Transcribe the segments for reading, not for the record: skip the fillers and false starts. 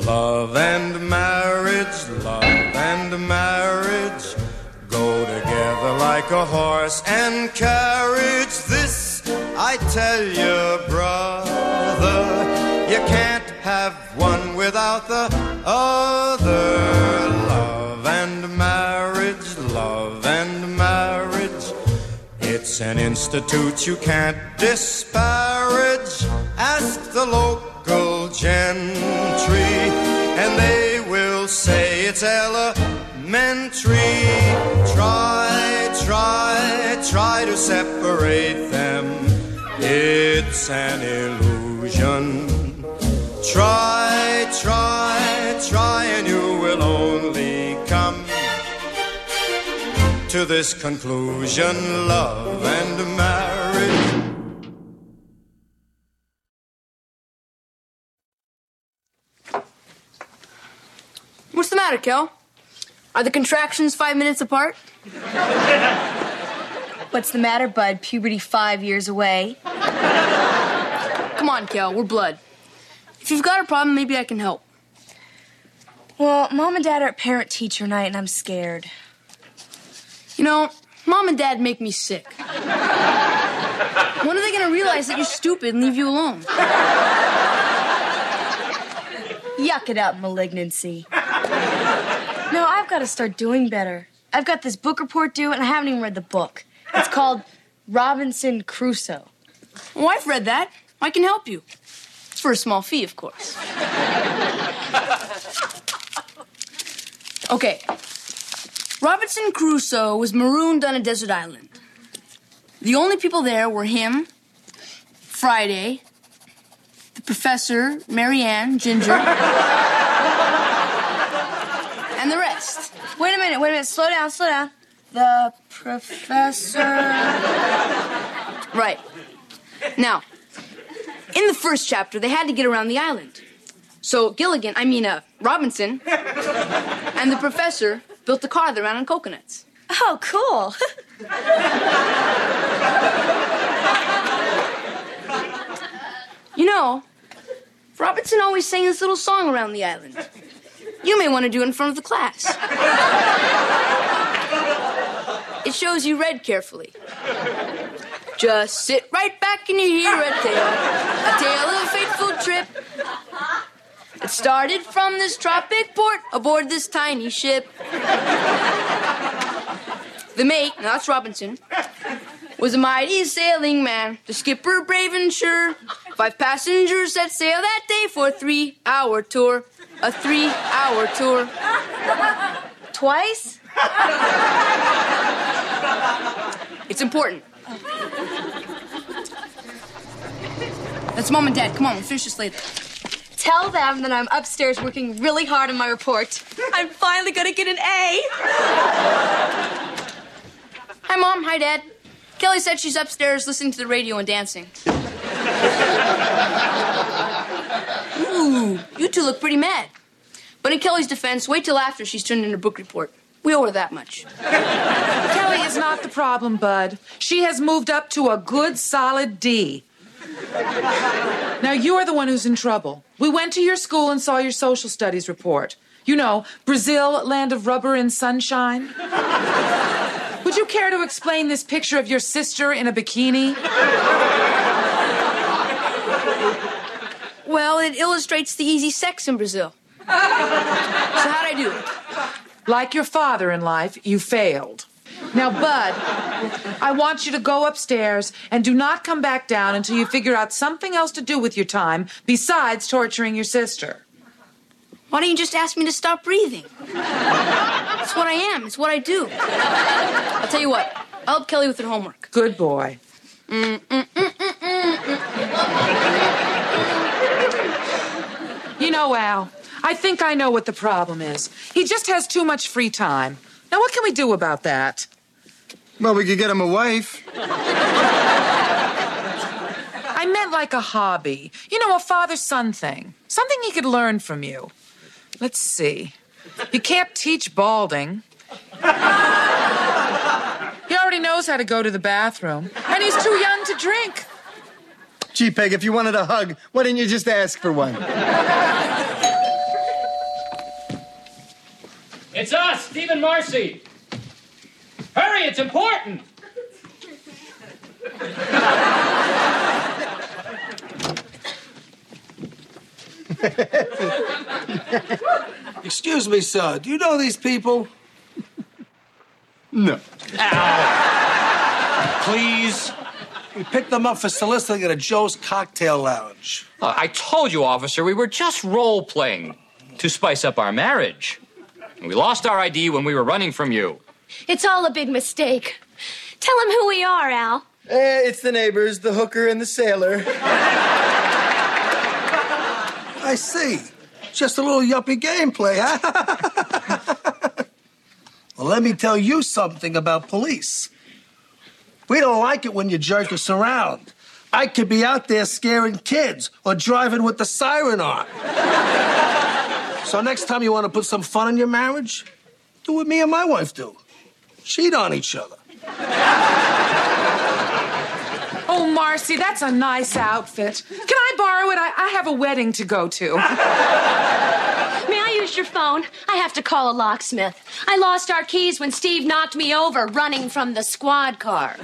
Love and marriage go together like a horse and carriage. This I tell you, brother, you can't have one without the other. Love and marriage, it's an institute you can't disparage. Ask the local gentry, and they will say it's elementary. Try to separate them. It's an illusion. Try, and you will only come to this conclusion. Love and marriage. What's the matter, Kel? Are the contractions 5 minutes apart? What's the matter, bud? Puberty 5 years away. Come on, Kel, we're blood. If you've got a problem, maybe I can help. Well, Mom and Dad are at parent-teacher night, and I'm scared. You know, Mom and Dad make me sick. When are they going to realize that you're stupid and leave you alone? Yuck it up, malignancy. No, I've got to start doing better. I've got this book report due, and I haven't even read the book. It's called Robinson Crusoe. Well, I've read that. I can help you. It's for a small fee, of course. Okay. Robinson Crusoe was marooned on a desert island. The only people there were him, Friday, the professor, Marianne, Ginger, and the rest. Wait a minute. Slow down. The professor... Right. Now, in the first chapter, they had to get around the island. So Robinson and the professor built a car that ran on coconuts. Oh, cool. You know, Robinson always sang this little song around the island. You may want to do it in front of the class. It shows you read carefully. Just sit right back and you hear a tale of a fateful trip. It started from this tropic port aboard this tiny ship. The mate, now that's Robinson, was a mighty sailing man, the skipper brave and sure. 5 passengers set sail that day for a 3-hour tour. A 3-hour tour. Twice? It's important. That's Mom and Dad. Come on, we'll finish this later. Tell them that I'm upstairs working really hard on my report. I'm finally gonna get an A. Hi, Mom. Hi, Dad. Kelly said she's upstairs listening to the radio and dancing. Ooh, you two look pretty mad. But in Kelly's defense, wait till after she's turned in her book report. We owe her that much. Kelly is not the problem, Bud. She has moved up to a good, solid D. Now, you're the one who's in trouble. We went to your school and saw your social studies report. You know, Brazil, land of rubber and sunshine. Would you care to explain this picture of your sister in a bikini? Well, it illustrates the easy sex in Brazil. So how'd I do? Like your father in life, you failed. Now, Bud, I want you to go upstairs and do not come back down until you figure out something else to do with your time besides torturing your sister. Why don't you just ask me to stop breathing? It's what I am. It's what I do. I'll tell you what. I'll help Kelly with her homework. Good boy. You know, Al, I think I know what the problem is. He just has too much free time. Now, what can we do about that? Well, we could get him a wife. I meant like a hobby. You know, a father-son thing. Something he could learn from you. Let's see. You can't teach balding. He already knows how to go to the bathroom. And he's too young to drink. Gee, Peg, if you wanted a hug, why didn't you just ask for one? and Marcy! Hurry, it's important! Excuse me, sir. Do you know these people? No. Al! Please. We picked them up for soliciting at a Joe's Cocktail Lounge. I told you, officer, we were just role-playing to spice up our marriage. We lost our ID when we were running from you. It's all a big mistake. Tell him who we are, Al. It's the neighbors, the hooker and the sailor. I see. Just a little yuppie gameplay, huh? Well, let me tell you something about police. We don't like it when you jerk us around. I could be out there scaring kids or driving with the siren on. So next time you want to put some fun in your marriage, do what me and my wife do. Cheat on each other. Oh, Marcy, that's a nice outfit. Can I borrow it? I have a wedding to go to. May I use your phone? I have to call a locksmith. I lost our keys when Steve knocked me over running from the squad car.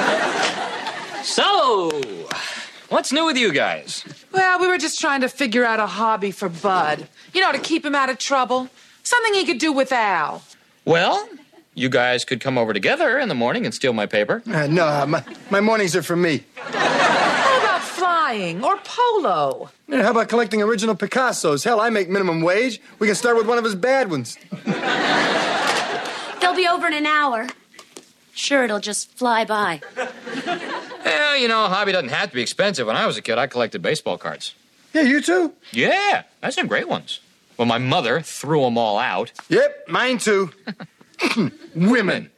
So, what's new with you guys? Well, we were just trying to figure out a hobby for Bud. You know, to keep him out of trouble. Something he could do with Al. Well, you guys could come over together in the morning and steal my paper. No, my mornings are for me. How about flying or polo? Yeah, how about collecting original Picassos? Hell, I make minimum wage. We can start with one of his bad ones. They'll be over in an hour. Sure, it'll just fly by. Well, you know, a hobby doesn't have to be expensive. When I was a kid, I collected baseball cards. Yeah, you too? Yeah, that's some great ones. Well, my mother threw them all out. Yep, mine too. Women.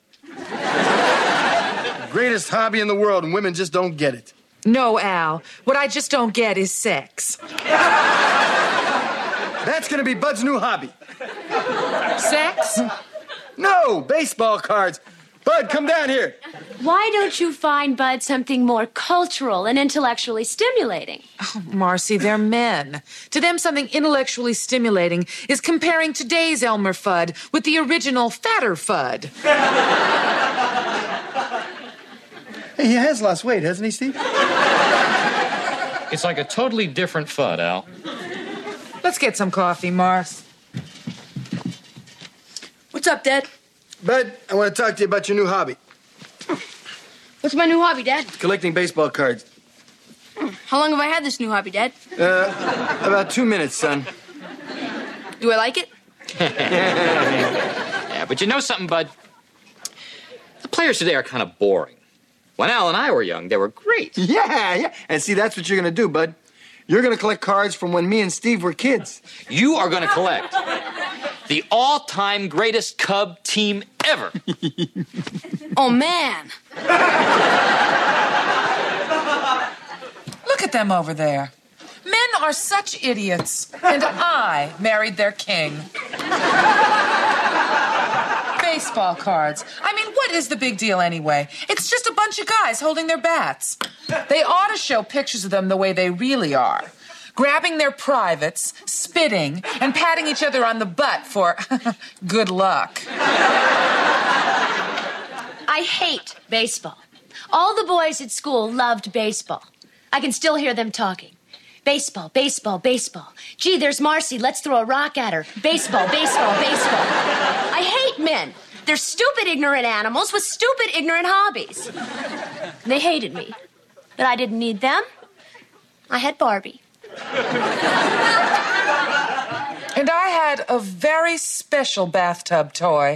Greatest hobby in the world, and women just don't get it. No, Al. What I just don't get is sex. That's gonna be Bud's new hobby. Sex? No, baseball cards. Bud, come down here. Why don't you find Bud something more cultural and intellectually stimulating? Oh, Marcy, they're men. To them, something intellectually stimulating is comparing today's Elmer Fudd with the original fatter Fudd. Hey, he has lost weight, hasn't he, Steve? It's like a totally different Fudd, Al. Let's get some coffee, Mars. What's up, Dad? Bud, I want to talk to you about your new hobby. What's my new hobby, Dad? Collecting baseball cards. How long have I had this new hobby, Dad? About 2 minutes, son. Do I like it? Yeah, but you know something, Bud? The players today are kind of boring. When Al and I were young, they were great. Yeah. And see, that's what you're going to do, Bud. You're going to collect cards from when me and Steve were kids. You are going to collect the all-time greatest Cub team ever. Oh, man. Look at them over there. Men are such idiots, and I married their king. Baseball cards. I mean, what is the big deal anyway? It's just a bunch of guys holding their bats. They ought to show pictures of them the way they really are. Grabbing their privates, spitting, and patting each other on the butt for good luck. I hate baseball. All the boys at school loved baseball. I can still hear them talking. Baseball, baseball, baseball. Gee, there's Marcy. Let's throw a rock at her. Baseball, baseball, baseball. I hate men. They're stupid, ignorant animals with stupid, ignorant hobbies. They hated me. But I didn't need them. I had Barbie. And I had a very special bathtub toy.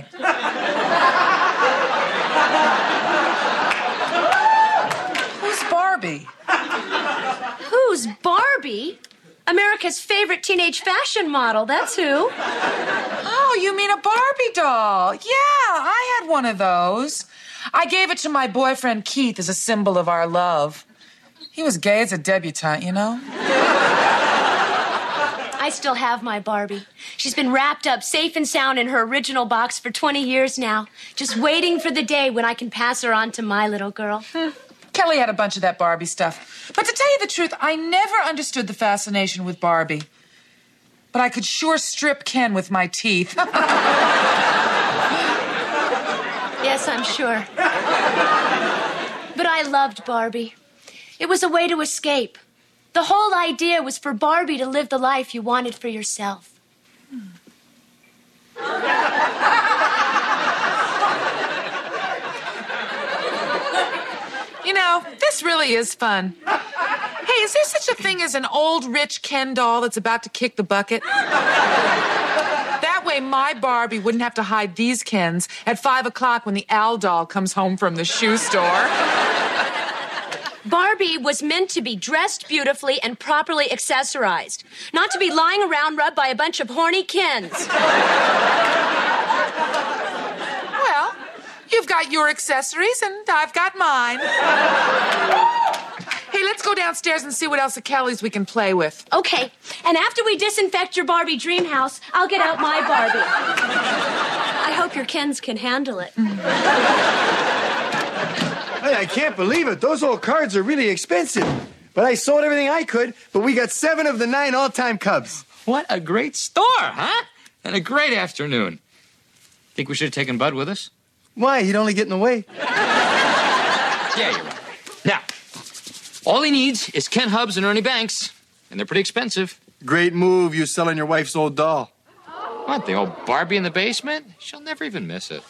Who's Barbie? Who's Barbie? America's favorite teenage fashion model, that's who. Oh, you mean a Barbie doll? Yeah, I had one of those. I gave it to my boyfriend Keith as a symbol of our love. He was gay as a debutante, you know? I still have my Barbie. She's been wrapped up safe and sound in her original box for 20 years now, just waiting for the day when I can pass her on to my little girl. Kelly had a bunch of that Barbie stuff. But to tell you the truth, I never understood the fascination with Barbie. But I could sure strip Ken with my teeth. Yes, I'm sure. But I loved Barbie. It was a way to escape. The whole idea was for Barbie to live the life you wanted for yourself. You know, this really is fun. Hey, is there such a thing as an old rich Ken doll that's about to kick the bucket? That way my Barbie wouldn't have to hide these Kens at 5 o'clock when the Al doll comes home from the shoe store. Barbie was meant to be dressed beautifully and properly accessorized, not to be lying around rubbed by a bunch of horny Kens. Well, you've got your accessories and I've got mine. Hey, let's go downstairs and see what else at Kelly's we can play with. Okay, and after we disinfect your Barbie dream house, I'll get out my Barbie. I hope your Kens can handle it. Hey, I can't believe it. Those old cards are really expensive. But I sold everything I could, but we got 7 of the 9 all-time Cubs. What a great store, huh? And a great afternoon. Think we should have taken Bud with us? Why? He'd only get in the way. Yeah, you're right. Now, all he needs is Ken Hubbs and Ernie Banks, and they're pretty expensive. Great move, you selling your wife's old doll. What, the old Barbie in the basement? She'll never even miss it.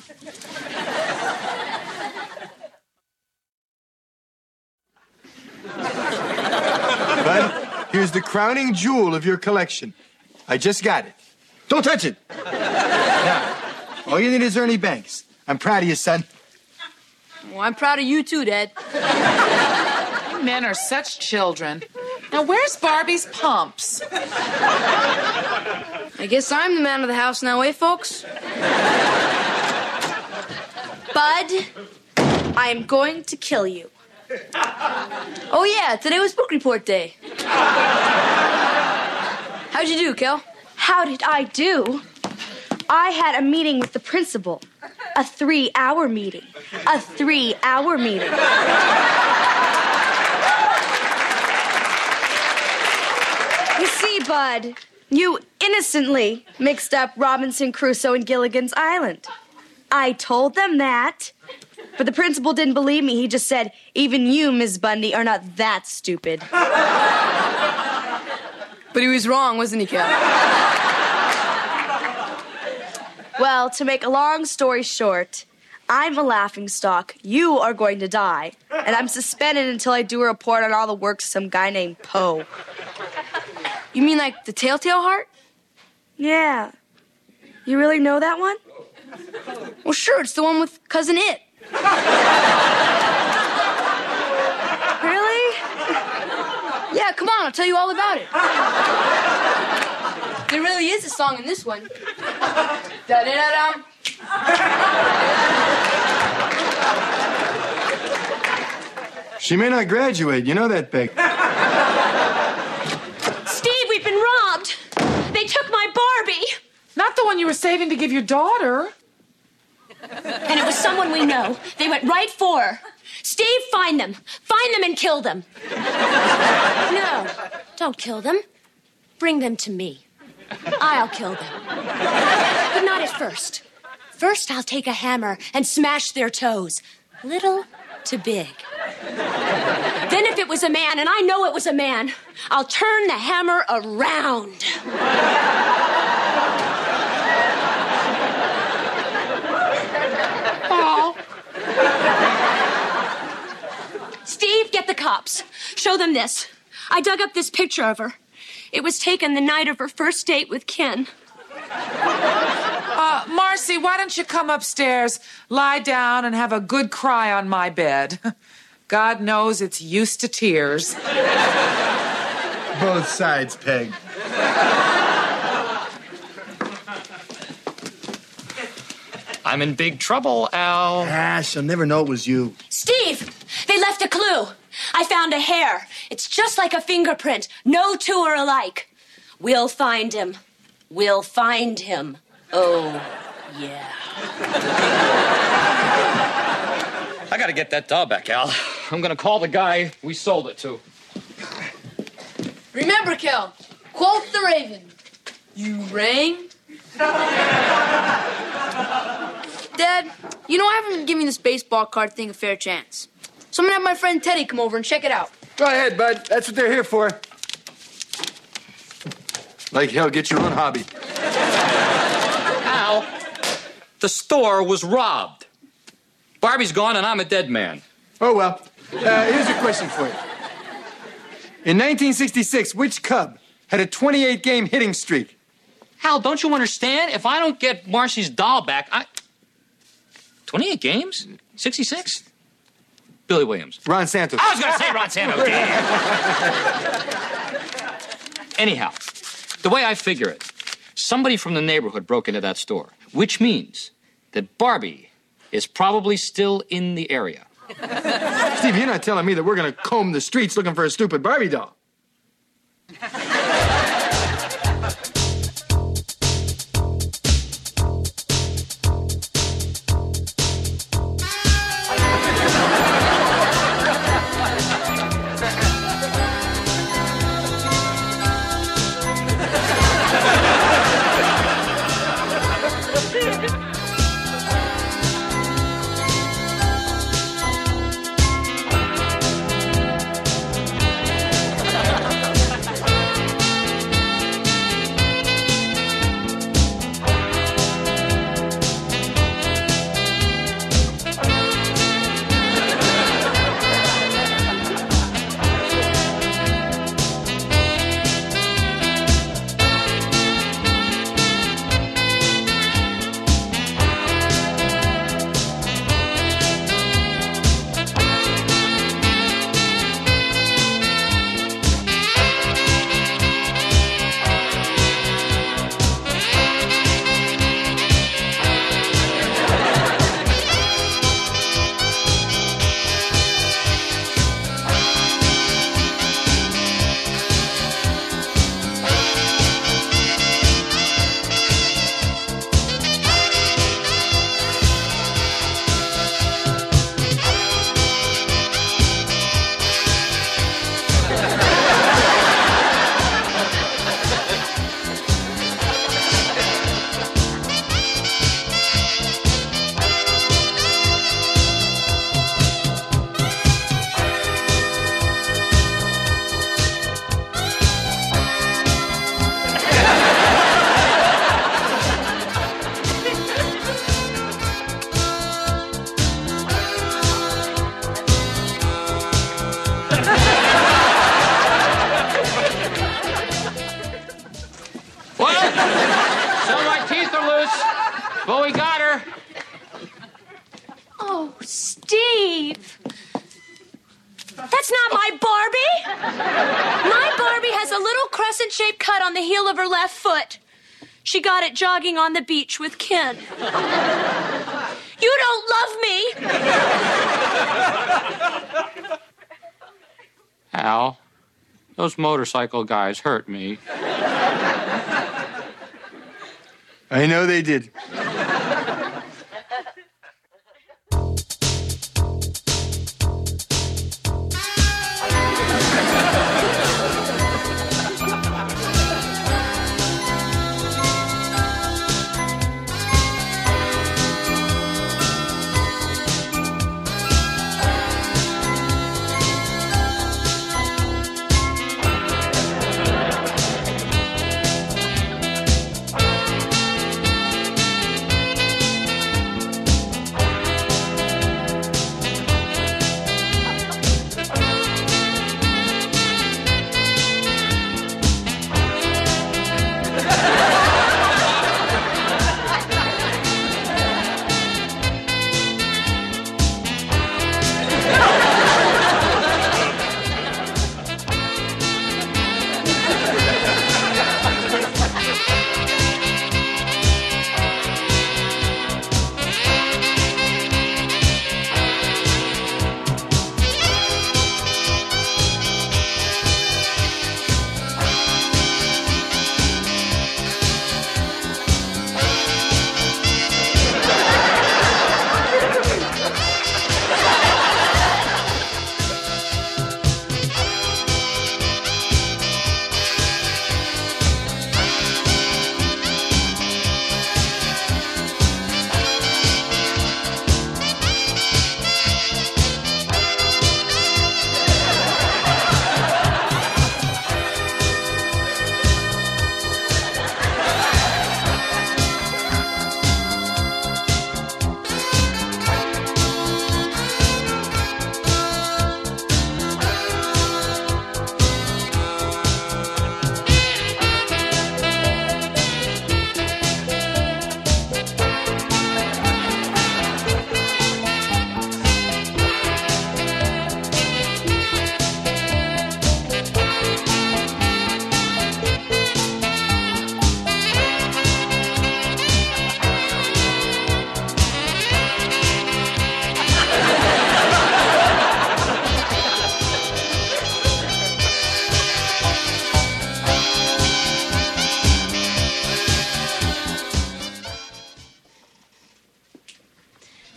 Bud, here's the crowning jewel of your collection. I just got it. Don't touch it. Now, all you need is Ernie Banks. I'm proud of you, son. Well, I'm proud of you too, Dad. You men are such children. Now, where's Barbie's pumps? I guess I'm the man of the house now, eh, folks? Bud, I am going to kill you. Oh, yeah, today was book report day. How'd you do, Kel? How did I do? I had a meeting with the principal. A 3-hour meeting. A 3-hour meeting. You see, Bud, you innocently mixed up Robinson Crusoe and Gilligan's Island. I told them that, but the principal didn't believe me. He just said, even you, Miss Bundy, are not that stupid. But he was wrong, wasn't he, Kel? Well, to make a long story short, I'm a laughingstock. You are going to die. And I'm suspended until I do a report on all the works of some guy named Poe. You mean like the Telltale Heart? Yeah. You really know that one? Well, sure, it's the one with Cousin It. Really? Yeah, come on, I'll tell you all about it. There really is a song in this one. Da-da-da-dum. She may not graduate. You know that, Beck. Steve, we've been robbed. They took my Barbie. Not the one you were saving to give your daughter. And it was someone we know. They went right for her. Steve, find them. Find them and kill them. No, don't kill them. Bring them to me. I'll kill them. But not at first. First, I'll take a hammer and smash their toes. Little to big. Then if it was a man, and I know it was a man, I'll turn the hammer around. Steve, get the cops. Show them this. I dug up this picture of her. It was taken the night of her first date with Ken. Marcy, why don't you come upstairs, lie down, and have a good cry on my bed? God knows it's used to tears. Both sides, Peg. I'm in big trouble, Al. Ah, she'll never know it was you. Steve, they left a clue. I found a hair. It's just like a fingerprint. No two are alike. We'll find him. We'll find him. Oh, yeah. I gotta get that doll back, Al. I'm gonna call the guy we sold it to. Remember, Kel, quote the Raven. You rang? Dad, you know I haven't been giving this baseball card thing a fair chance. So I'm gonna have my friend Teddy come over and check it out. Go ahead, bud. That's what they're here for. Like hell, get your own hobby. Al, the store was robbed. Barbie's gone and I'm a dead man. Oh, well. Here's a question for you. In 1966, which Cub had a 28-game hitting streak? Al, don't you understand? If I don't get Marcy's doll back, 28 games? 66? Billy Williams. Ron Santos. I was going to say Ron Santos. Damn. Anyhow, the way I figure it, somebody from the neighborhood broke into that store, which means that Barbie is probably still in the area. Steve, you're not telling me that we're going to comb the streets looking for a stupid Barbie doll. Well, we got her. Oh, Steve. That's not my Barbie. My Barbie has a little crescent-shaped cut on the heel of her left foot. She got it jogging on the beach with Ken. You don't love me. Al, those motorcycle guys hurt me. I know they did.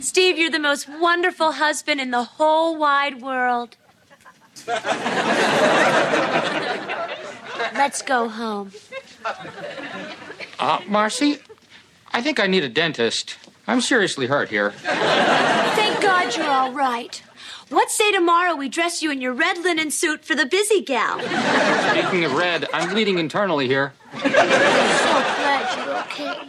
Steve, you're the most wonderful husband in the whole wide world. Let's go home. Marcy, I think I need a dentist. I'm seriously hurt here. Thank God you're all right. What say tomorrow we dress you in your red linen suit for the busy gal? Speaking of red, I'm bleeding internally here. I'm so glad you're okay.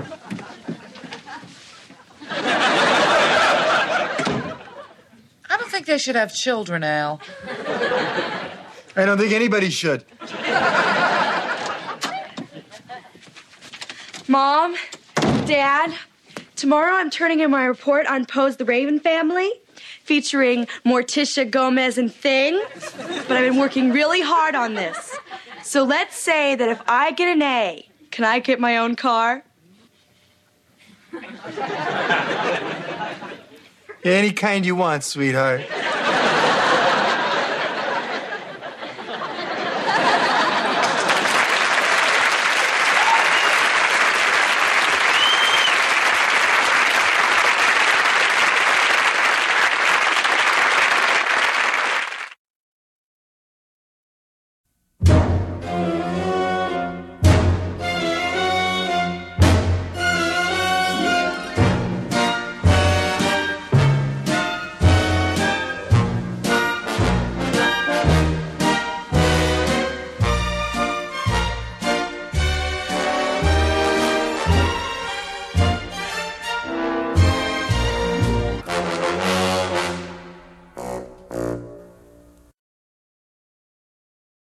I don't think they should have children, Al. I don't think anybody should. Mom, Dad, tomorrow I'm turning in my report on Poe's The Raven Family, featuring Morticia Gomez and Thing. But I've been working really hard on this. So let's say that if I get an A, can I get my own car? Any kind you want, sweetheart.